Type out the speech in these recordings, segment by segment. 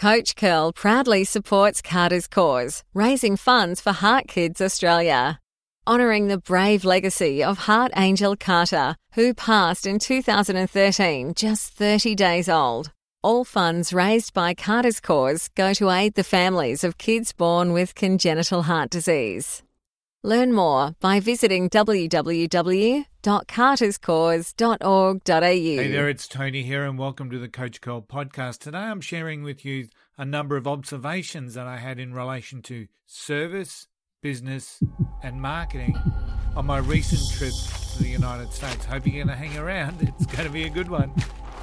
Coach Curl proudly supports Carter's cause, raising funds for Heart Kids Australia. Honouring the brave legacy of Heart Angel Carter, who passed in 2013, just 30 days old. All funds raised by Carter's cause go to aid the families of kids born with congenital heart disease. Learn more by visiting www.carterscause.org.au. Hey there, it's Tony here and welcome to the Coach Curl podcast. Today I'm sharing with you a number of observations that I had in relation to service, business and marketing on my recent trip to the United States. Hope you're going to hang around. It's going to be a good one.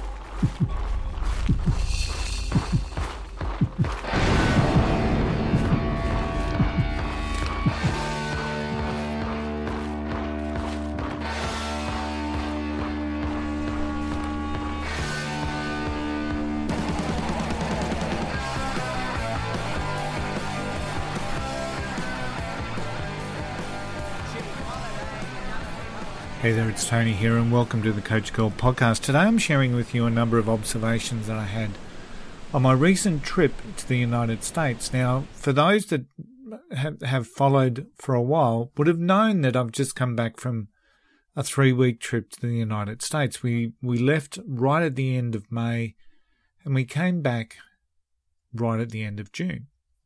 Hey there, it's Tony here and welcome to the Coach Curl podcast. Today I'm sharing with you a number of observations that I had on my recent trip to the United States. Now, for those that have followed for a while, would have known that I've just come back from a 3-week trip to the United States. We left right at the end of May and we came back right at the end of June.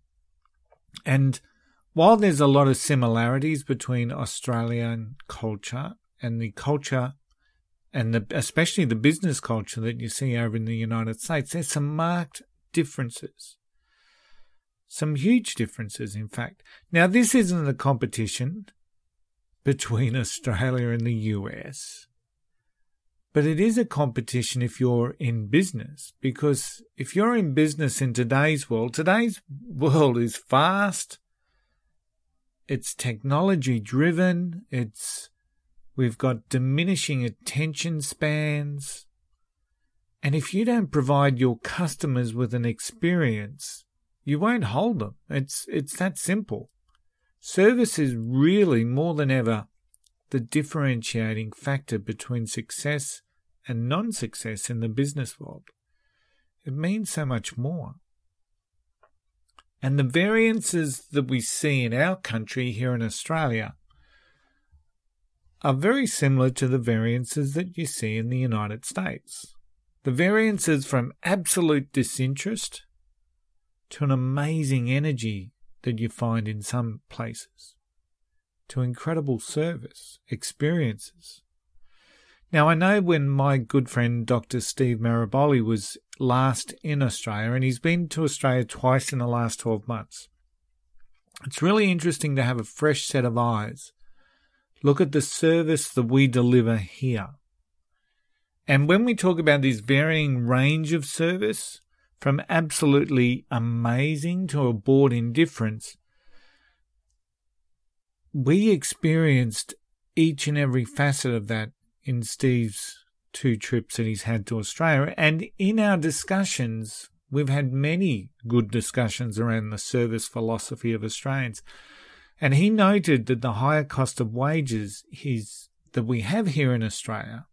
And while there's a lot of similarities between Australian culture and the culture and especially the business culture that you see over in the United States, there's some marked differences. Some huge differences, in fact. Now, this isn't a competition between Australia and the US, but it is a competition if you're in business, because if you're in business in today's world is fast, it's technology driven, we've got diminishing attention spans. And if you don't provide your customers with an experience, you won't hold them. It's that simple. Service is really more than ever the differentiating factor between success and non-success in the business world. It means so much more. And the variances that we see in our country here in Australia are very similar to the variances that you see in the United States. The variances from absolute disinterest to an amazing energy that you find in some places, to incredible service, experiences. Now, I know when my good friend Dr. Steve Maraboli was last in Australia, and he's been to Australia twice in the last 12 months, it's really interesting to have a fresh set of eyes. Look at the service that we deliver here. And when we talk about this varying range of service, from absolutely amazing to a bored indifference, we experienced each and every facet of that in Steve's 2 trips that he's had to Australia. And in our discussions, we've had many good discussions around the service philosophy of Australians. And he noted that the higher cost of wages that we have here in Australia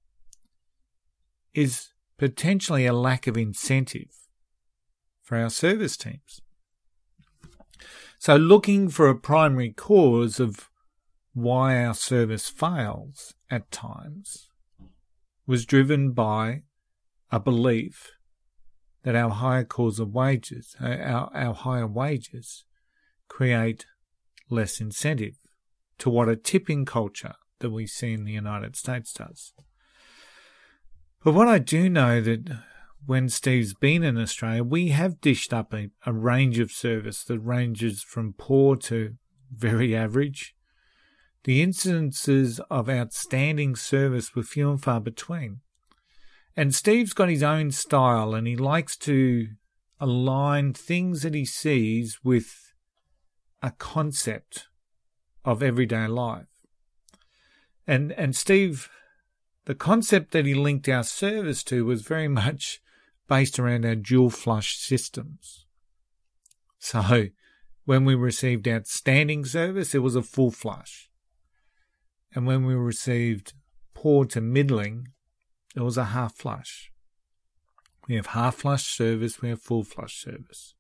is potentially a lack of incentive for our service teams. So looking for a primary cause of why our service fails at times was driven by a belief that our higher cause of wages, our higher wages create less incentive to what a tipping culture that we see in the United States does. But what I do know that when Steve's been in Australia, we have dished up a range of service that ranges from poor to very average. The incidences of outstanding service were few and far between. And Steve's got his own style and he likes to align things that he sees with a concept of everyday life. And Steve, the concept that he linked our service to was very much based around our dual flush systems. So when we received outstanding service, it was a full flush. And when we received poor to middling, it was a half flush. We have half flush service, we have full flush service.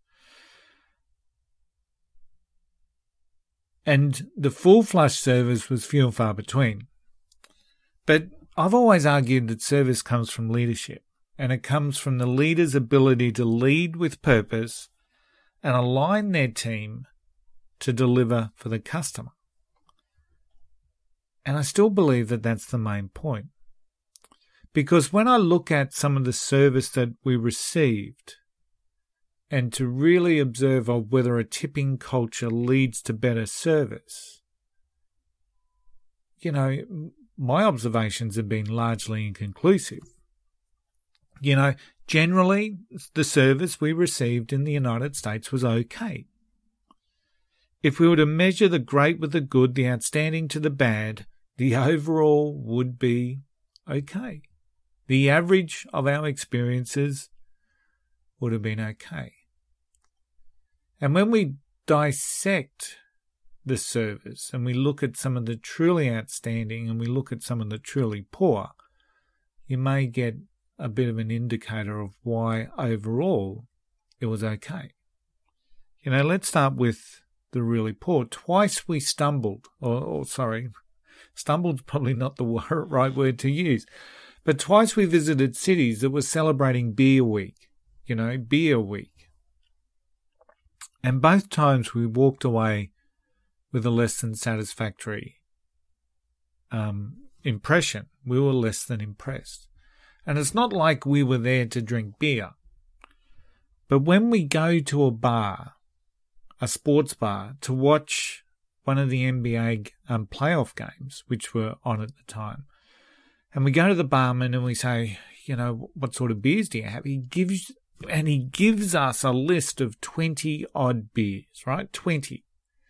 And the full flush service was few and far between. But I've always argued that service comes from leadership, and it comes from the leader's ability to lead with purpose and align their team to deliver for the customer. And I still believe that that's the main point. Because when I look at some of the service that we received, and to really observe of whether a tipping culture leads to better service, my observations have been largely inconclusive. Generally, the service we received in the United States was okay. If we were to measure the great with the good, the outstanding to the bad, the overall would be okay. The average of our experiences would have been okay. And when we dissect the service and we look at some of the truly outstanding and we look at some of the truly poor, you may get a bit of an indicator of why overall it was okay. Let's start with the really poor. Twice we stumbled, stumbled's probably not the right word to use, but twice we visited cities that were celebrating Beer Week, Beer Week. And both times we walked away with a less than satisfactory impression. We were less than impressed. And it's not like we were there to drink beer. But when we go to a bar, a sports bar, to watch one of the NBA playoff games, which were on at the time, and we go to the barman and we say, what sort of beers do you have? He gives us a list of 20-odd beers, right? 20.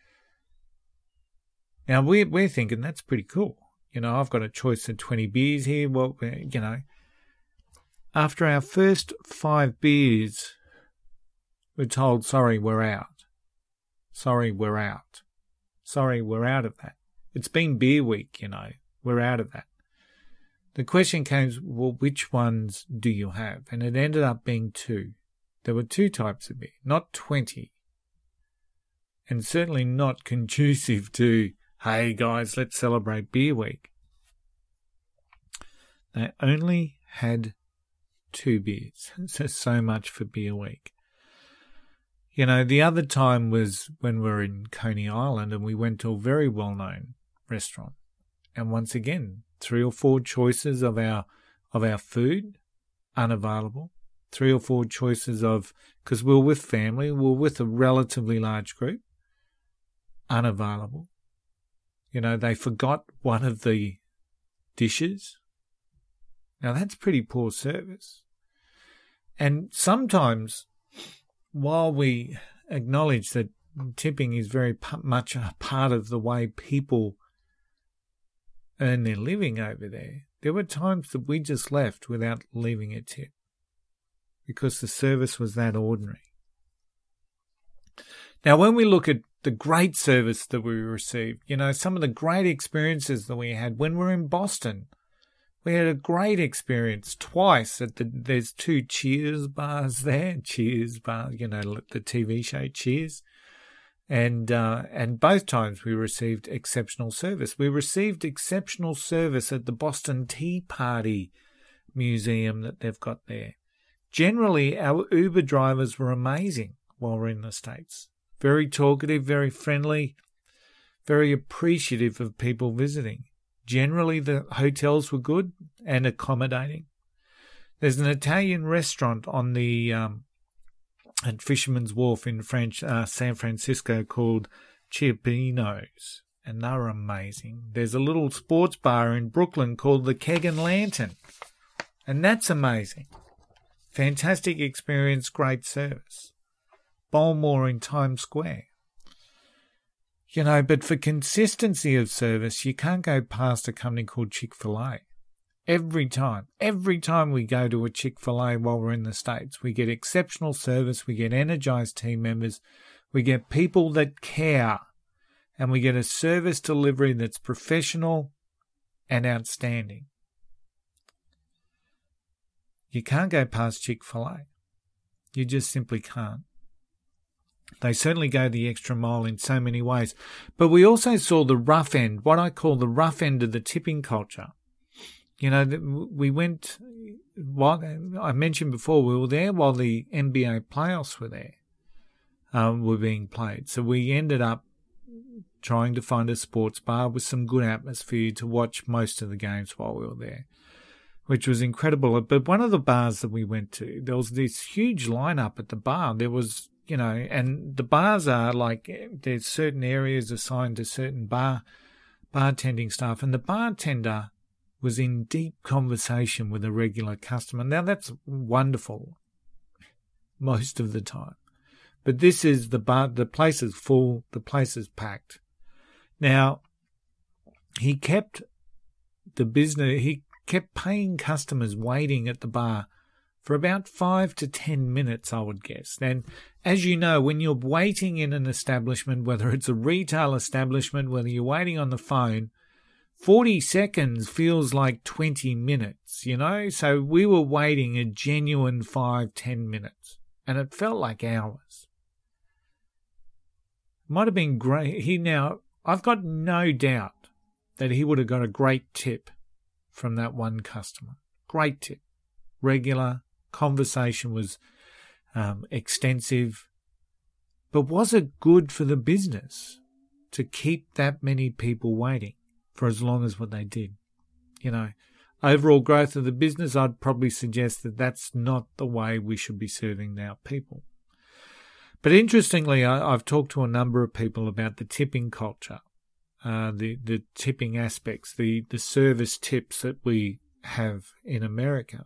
Now, we're thinking that's pretty cool. I've got a choice of 20 beers here. Well, after our first 5 beers, we're told, sorry, we're out. Sorry, we're out. Sorry, we're out of that. It's been Beer Week, We're out of that. The question came, well, which ones do you have? And it ended up being 2. There were 2 types of beer, not 20. And certainly not conducive to, hey guys, let's celebrate Beer Week. They only had 2 beers. So much for Beer Week. The other time was when we were in Coney Island and we went to a very well-known restaurant. And once again, 3 or 4 choices of our food, unavailable. 3 or 4 choices because we were with family, we were with a relatively large group, unavailable. They forgot one of the dishes. Now that's pretty poor service. And sometimes, while we acknowledge that tipping is very much a part of the way people earn their living over there were times that we just left without leaving a tip because the service was that ordinary. Now, when we look at the great service that we received, some of the great experiences that we had when we were in Boston, we had a great experience twice there's 2 Cheers bars there, Cheers bar, the TV show Cheers. And both times we received exceptional service. We received exceptional service at the Boston Tea Party Museum that they've got there. Generally, our Uber drivers were amazing while we're in the States. Very talkative, very friendly, very appreciative of people visiting. Generally, the hotels were good and accommodating. There's an Italian restaurant on the at Fisherman's Wharf in San Francisco called Cioppino's, and they're amazing. There's a little sports bar in Brooklyn called the Keg and Lantern, and that's amazing. Fantastic experience, great service. Bowmore in Times Square. But for consistency of service, you can't go past a company called Chick-fil-A. Every time we go to a Chick-fil-A while we're in the States, we get exceptional service, we get energized team members, we get people that care, and we get a service delivery that's professional and outstanding. You can't go past Chick-fil-A. You just simply can't. They certainly go the extra mile in so many ways. But we also saw the rough end, what I call the rough end of the tipping culture. You know, we went, what I mentioned before, we were there while the NBA playoffs were there, were being played. So we ended up trying to find a sports bar with some good atmosphere to watch most of the games while we were there, which was incredible. But one of the bars that we went to, there was this huge lineup at the bar. There was, you know, and the bars are like, there's certain areas assigned to certain bartending staff, and the bartender was in deep conversation with a regular customer. Now, that's wonderful most of the time. But this is the bar, the place is full, the place is packed. Now, he kept paying customers waiting at the bar for about 5 to 10 minutes, I would guess. And as you know, when you're waiting in an establishment, whether it's a retail establishment, whether you're waiting on the phone, 40 seconds feels like 20 minutes, you know? So we were waiting a genuine 5-10 minutes, and it felt like hours. Might have been great. I've got no doubt that he would have got a great tip from that one customer. Great tip. Regular. Conversation was extensive. But was it good for the business to keep that many people waiting for as long as what they did? You know, overall growth of the business, I'd probably suggest that that's not the way we should be serving our people. But interestingly, I've talked to a number of people about the tipping culture, the tipping aspects, the service tips that we have in America.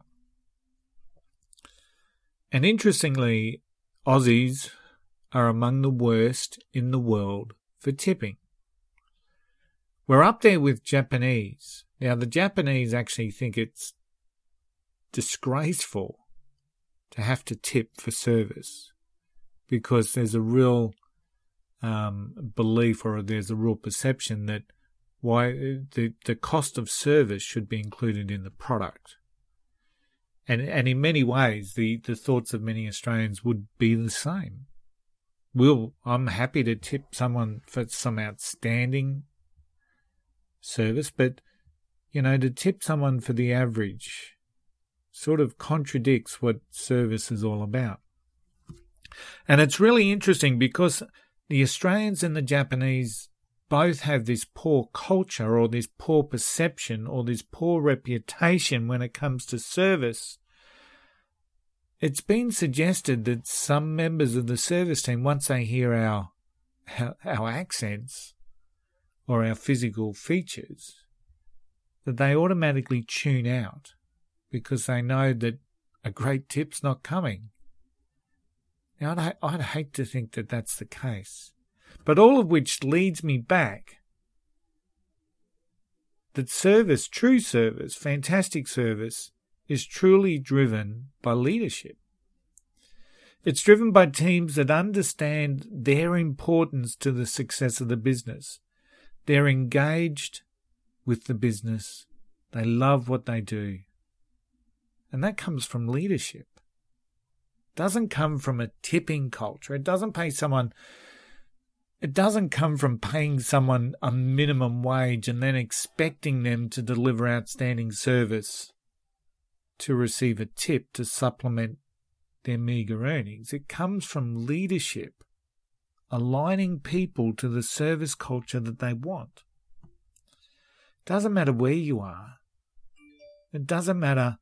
And interestingly, Aussies are among the worst in the world for tipping. We're up there with Japanese. Now, the Japanese actually think it's disgraceful to have to tip for service, because there's a real belief, or there's a real perception that the cost of service should be included in the product. And in many ways, the thoughts of many Australians would be the same. I'm happy to tip someone for some outstanding service, but, you know, to tip someone for the average sort of contradicts what service is all about. And it's really interesting because the Australians and the Japanese both have this poor culture, or this poor perception, or this poor reputation when it comes to service. It's been suggested that some members of the service team, once they hear our accents or our physical features, that they automatically tune out because they know that a great tip's not coming. Now, I'd hate to think that that's the case. But all of which leads me back that service, true service, fantastic service, is truly driven by leadership. It's driven by teams that understand their importance to the success of the business. They're engaged with the business. They love what they do. And that comes from leadership. It doesn't come from a tipping culture. It doesn't come from paying someone a minimum wage and then expecting them to deliver outstanding service to receive a tip to supplement their meagre earnings. It comes from leadership, aligning people to the service culture that they want. It doesn't matter where you are. It doesn't matter.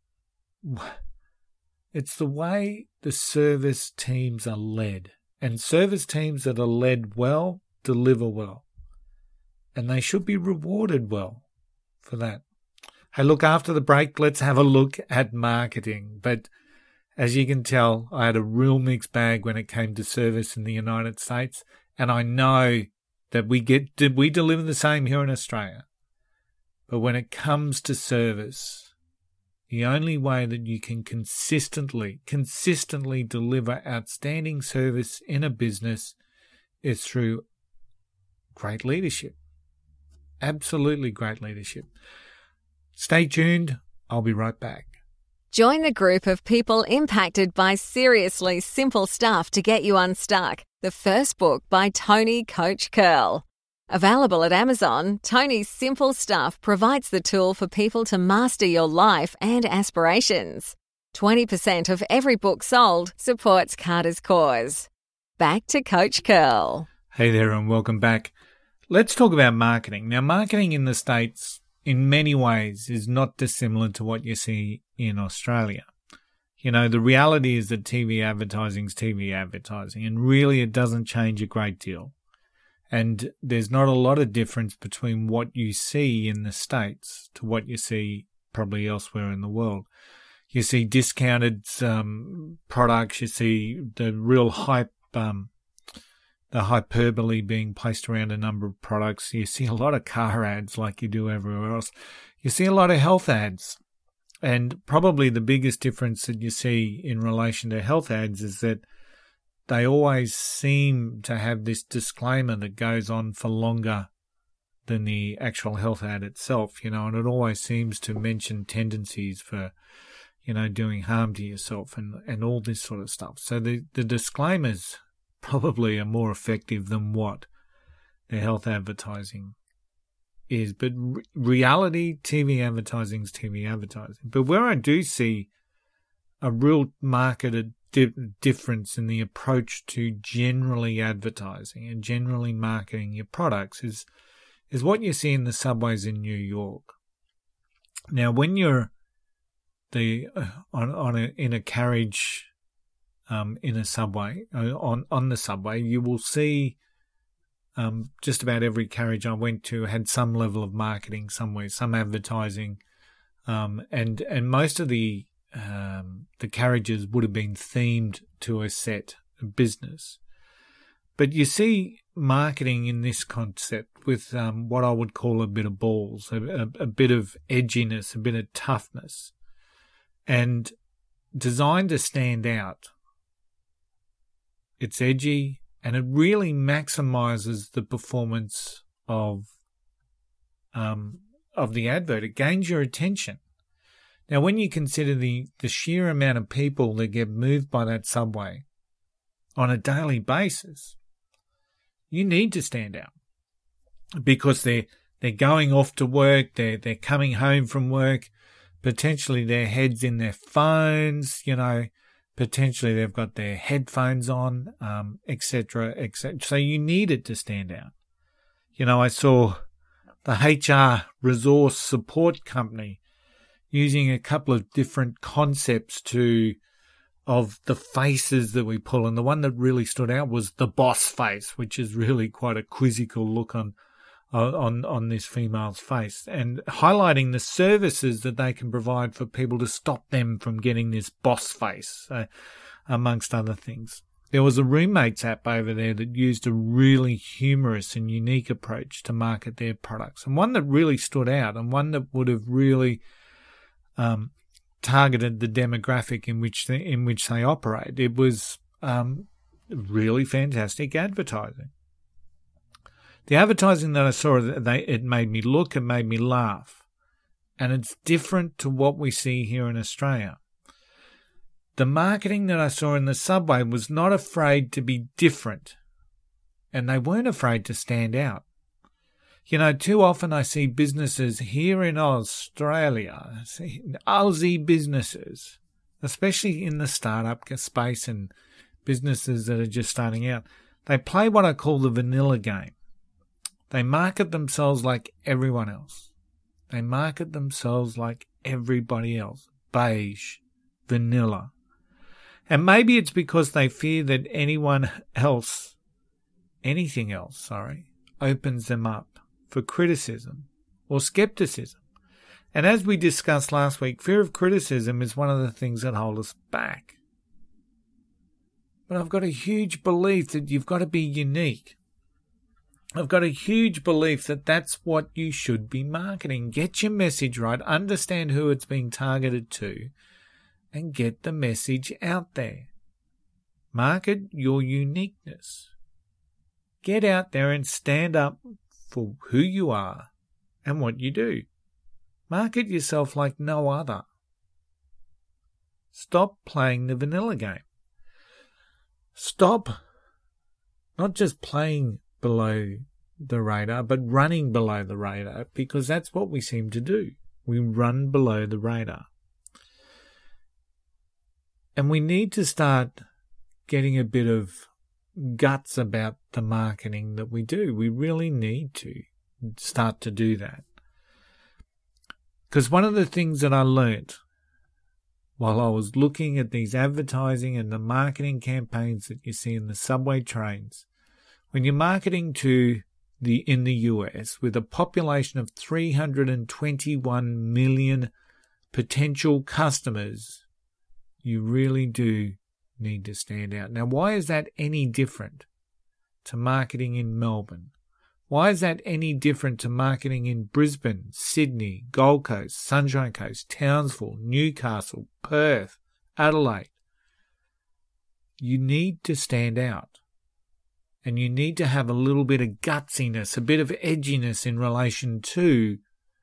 It's the way the service teams are led. And service teams that are led well deliver well. And they should be rewarded well for that. Hey, look, after the break, let's have a look at marketing. But as you can tell, I had a real mixed bag when it came to service in the United States. And I know that we deliver the same here in Australia. But when it comes to service, the only way that you can consistently deliver outstanding service in a business is through great leadership. Absolutely great leadership. Stay tuned. I'll be right back. Join the group of people impacted by seriously simple stuff to get you unstuck. The first book by Tony Coach Curl. Available at Amazon, Tony's Simple Stuff provides the tool for people to master your life and aspirations. 20% of every book sold supports Carter's cause. Back to Coach Curl. Hey there and welcome back. Let's talk about marketing. Now, marketing in the States in many ways is not dissimilar to what you see in Australia. You know, the reality is that TV advertising is TV advertising, and really it doesn't change a great deal. And there's not a lot of difference between what you see in the States to what you see probably elsewhere in the world. You see discounted products, you see the real hype, the hyperbole being placed around a number of products. You see a lot of car ads like you do everywhere else. You see a lot of health ads. And probably the biggest difference that you see in relation to health ads is that they always seem to have this disclaimer that goes on for longer than the actual health ad itself, you know, and it always seems to mention tendencies for, you know, doing harm to yourself and all this sort of stuff. So the disclaimers probably are more effective than what the health advertising is. But reality, TV advertising is TV advertising. But where I do see a real marketed difference in the approach to generally advertising and generally marketing your products is what you see in the subways in New York. Now, when you're in a carriage in a subway, on the subway, you will see just about every carriage I went to had some level of marketing somewhere, some advertising, and most of the carriages would have been themed to a set business. But you see marketing in this concept with what I would call a bit of balls, a bit of edginess, a bit of toughness, and designed to stand out. It's edgy, and it really maximizes the performance of the advert. It gains your attention. Now, when you consider the sheer amount of people that get moved by that subway on a daily basis, you need to stand out because they're going off to work, they're coming home from work, potentially their heads in their phones, you know, potentially they've got their headphones on, etc., etc. So you need it to stand out. You know, I saw the HR resource support company using a couple of different concepts of the faces that we pull. And the one that really stood out was the boss face, which is really quite a quizzical look on this female's face, and highlighting the services that they can provide for people to stop them from getting this boss face, amongst other things. There was a roommates app over there that used a really humorous and unique approach to market their products, and one that really stood out, and one that would have really targeted the demographic in which they operate. It was really fantastic advertising. The advertising that I saw, it made me look, it made me laugh, and it's different to what we see here in Australia. The marketing that I saw in the subway was not afraid to be different, and they weren't afraid to stand out. You know, too often I see businesses here in Australia, Aussie businesses, especially in the startup space and businesses that are just starting out, they play what I call the vanilla game. They market themselves like everyone else. They market themselves like everybody else. Beige, vanilla. And maybe it's because they fear that anything else, opens them up for criticism or skepticism. And as we discussed last week, fear of criticism is one of the things that hold us back. But I've got a huge belief that you've got to be unique. I've got a huge belief that that's what you should be marketing. Get your message right, understand who it's being targeted to, and get the message out there. Market your uniqueness. Get out there and stand up for who you are and what you do. Market yourself like no other. Stop playing the vanilla game. Stop not just playing below the radar, but running below the radar, because that's what we seem to do. We run below the radar. And we need to start getting a bit of guts about the marketing that we do. We really need to start to do that. Because one of the things that I learnt while I was looking at these advertising and the marketing campaigns that you see in the subway trains, when you're marketing in the US with a population of 321 million potential customers, you really do need to stand out. Now, why is that any different to marketing in Melbourne? Why is that any different to marketing in Brisbane, Sydney, Gold Coast, Sunshine Coast, Townsville, Newcastle, Perth, Adelaide? You need to stand out. And you need to have a little bit of gutsiness, a bit of edginess in relation to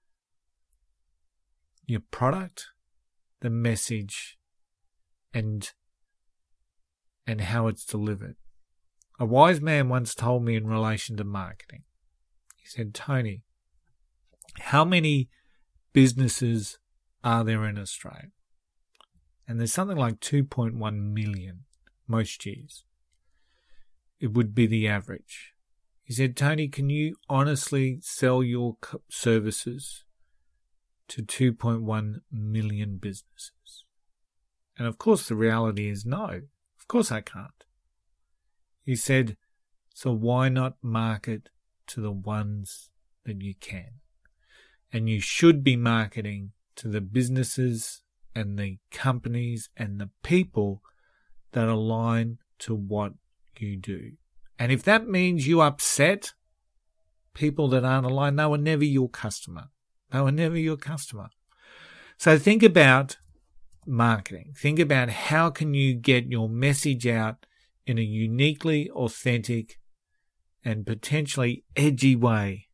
your product, the message, and how it's delivered. A wise man once told me in relation to marketing, he said, Tony, how many businesses are there in Australia? And there's something like 2.1 million most years. It would be the average. He said, Tony, can you honestly sell your services to 2.1 million businesses? And of course the reality is no. Of course I can't. He said, so why not market to the ones that you can? And you should be marketing to the businesses and the companies and the people that align to what you do. And if that means you upset people that aren't aligned, they were never your customer. They were never your customer. So think about marketing. Think about how can you get your message out in a uniquely authentic and potentially edgy way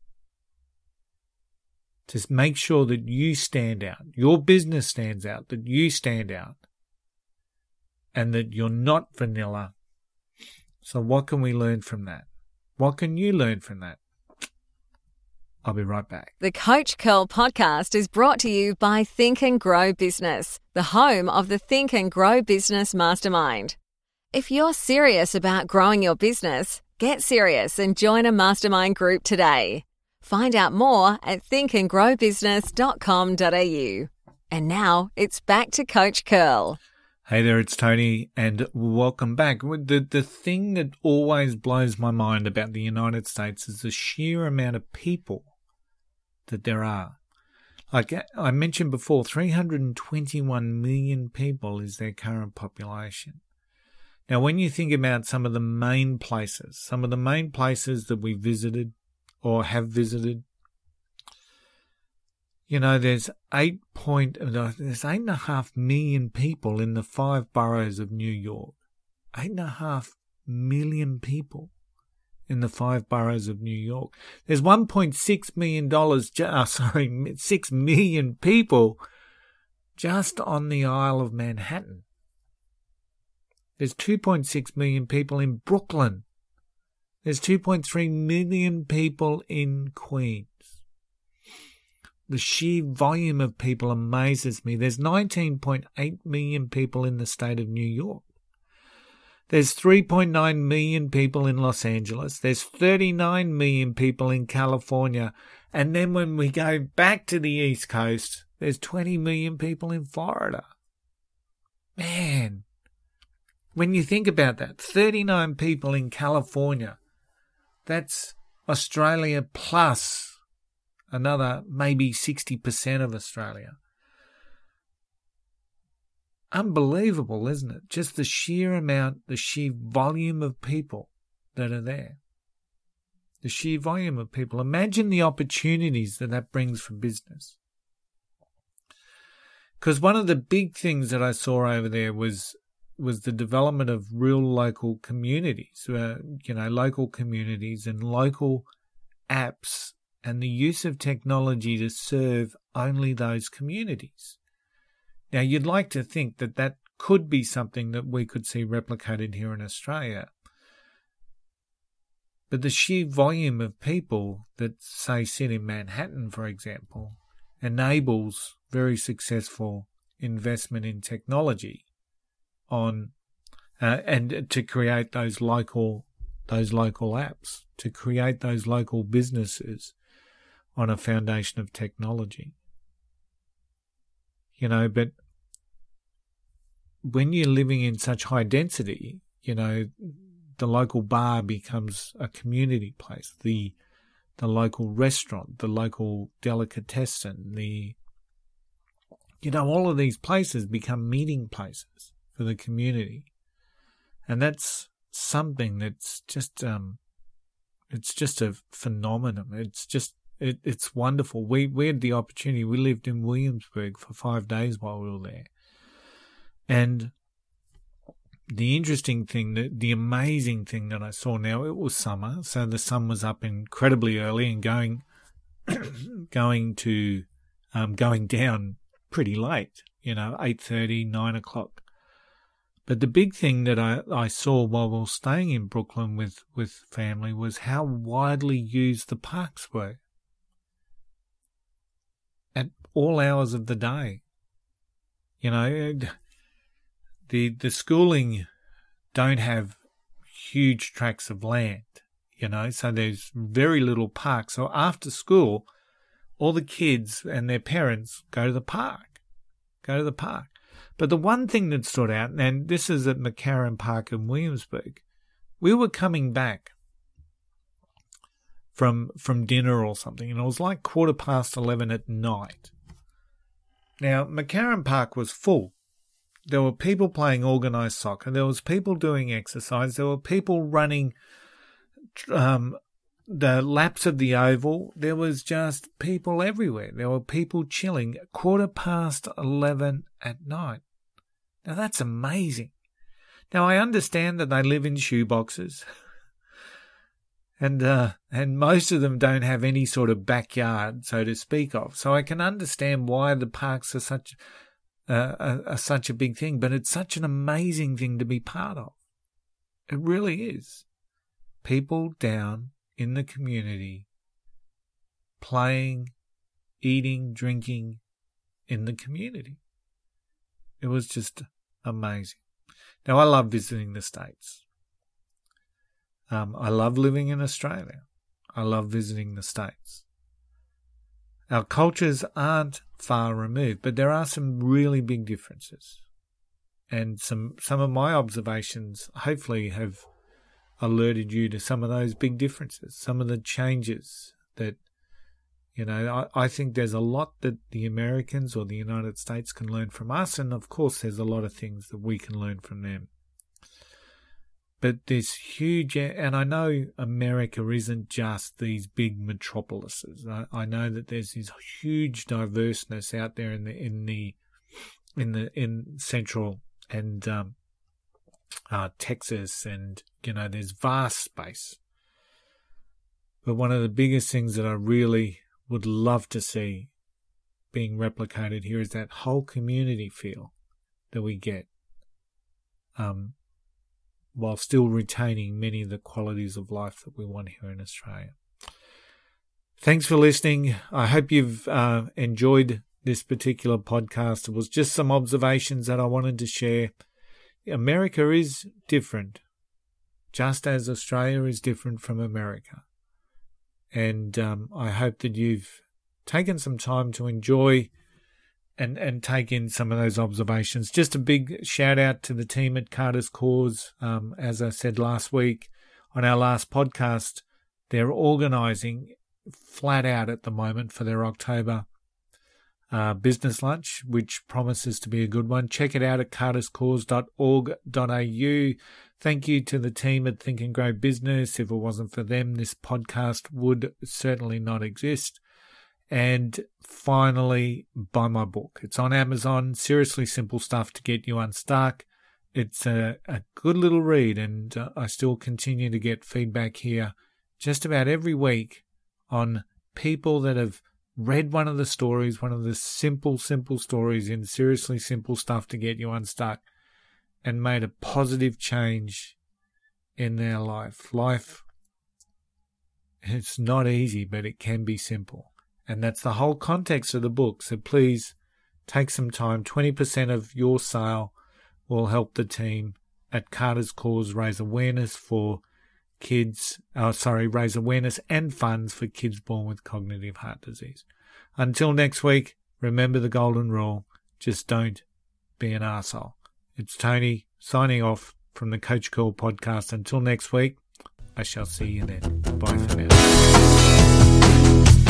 to make sure that you stand out, your business stands out, that you stand out, and that you're not vanilla. So what can we learn from that? What can you learn from that? I'll be right back. The Coach Curl podcast is brought to you by Think and Grow Business, the home of the Think and Grow Business Mastermind. If you're serious about growing your business, get serious and join a mastermind group today. Find out more at thinkandgrowbusiness.com.au. And now it's back to Coach Curl. Hey there, it's Tony, and welcome back. The thing that always blows my mind about the United States is the sheer amount of people that there are. Like I mentioned before, 321 million people is their current population. Now, when you think about some of the main places that we visited or have visited, you know, there's 8.5 million people in the 5 boroughs of New York. 8.5 million people in the 5 boroughs of New York. There's $1.6 million, 6 million people just on the Isle of Manhattan. There's 2.6 million people in Brooklyn. There's 2.3 million people in Queens. The sheer volume of people amazes me. There's 19.8 million people in the state of New York. There's 3.9 million people in Los Angeles. There's 39 million people in California. And then when we go back to the East Coast, there's 20 million people in Florida. Man, when you think about that, 39 people in California, that's Australia plus another maybe 60% of Australia. Unbelievable, isn't it? Just the sheer amount, the sheer volume of people that are there. The sheer volume of people. Imagine the opportunities that brings for business. Because one of the big things that I saw over there was the development of real local communities, local communities and local apps, and the use of technology to serve only those communities. Now, you'd like to think that could be something that we could see replicated here in Australia. But the sheer volume of people that, say, sit in Manhattan, for example, enables very successful investment in technology on and to create those local apps, to create those local businesses on a foundation of technology. But when you're living in such high density, the local bar becomes a community place, the local restaurant, the local delicatessen, all of these places become meeting places for the community. And that's something that's just, it's just a phenomenon. It's wonderful. We had the opportunity. We lived in Williamsburg for 5 days while we were there. And the interesting thing, the amazing thing that I saw now, it was summer, so the sun was up incredibly early and going down pretty late, 8:30, 9 o'clock. But the big thing that I saw while we were staying in Brooklyn with family was how widely used the parks were at all hours of the day. The schooling don't have huge tracts of land, so there's very little park. So after school, all the kids and their parents go to the park. But the one thing that stood out, and this is at McCarran Park in Williamsburg, we were coming back from dinner or something, and it was like 11:15 at night. Now, McCarran Park was full. There were people playing organised soccer. There was people doing exercise. There were people running the laps of the oval. There was just people everywhere. There were people chilling 11:15 at night. Now, that's amazing. Now, I understand that they live in shoeboxes. And most of them don't have any sort of backyard, so to speak of. So I can understand why the parks are such a big thing, but it's such an amazing thing to be part of. It really is. People down in the community playing, eating, drinking in the community. It was just amazing. Now, I love visiting the States. I love living in Australia. I love visiting the States. Our cultures aren't far removed, but there are some really big differences. And some of my observations hopefully have alerted you to some of those big differences, some of the changes that, I think there's a lot that the Americans or the United States can learn from us, and of course there's a lot of things that we can learn from them. But there's huge, and I know America isn't just these big metropolises. I know that there's this huge diverseness out there in Central and Texas, and there's vast space. But one of the biggest things that I really would love to see being replicated here is that whole community feel that we get. While still retaining many of the qualities of life that we want here in Australia. Thanks for listening. I hope you've enjoyed this particular podcast. It was just some observations that I wanted to share. America is different, just as Australia is different from America. And I hope that you've taken some time to enjoy and take in some of those observations. Just a big shout out to the team at Carter's Cause. As I said last week on our last podcast, they're organising flat out at the moment for their October business lunch, which promises to be a good one. Check it out at carterscause.org.au. Thank you to the team at Think and Grow Business. If it wasn't for them, this podcast would certainly not exist. And finally, buy my book. It's on Amazon. Seriously simple stuff to get you unstuck. It's a good little read, and I still continue to get feedback here just about every week on people that have read one of the stories, one of the simple stories in Seriously Simple Stuff to Get You Unstuck, and made a positive change in their life. Life, it's not easy, but it can be simple. And that's the whole context of the book. So please take some time. 20% of your sale will help the team at Carter's Cause raise awareness for raise awareness and funds for kids born with cognitive heart disease. Until next week, remember the golden rule. Just don't be an arsehole. It's Tony signing off from the Coach Girl podcast. Until next week, I shall see you then. Bye for now.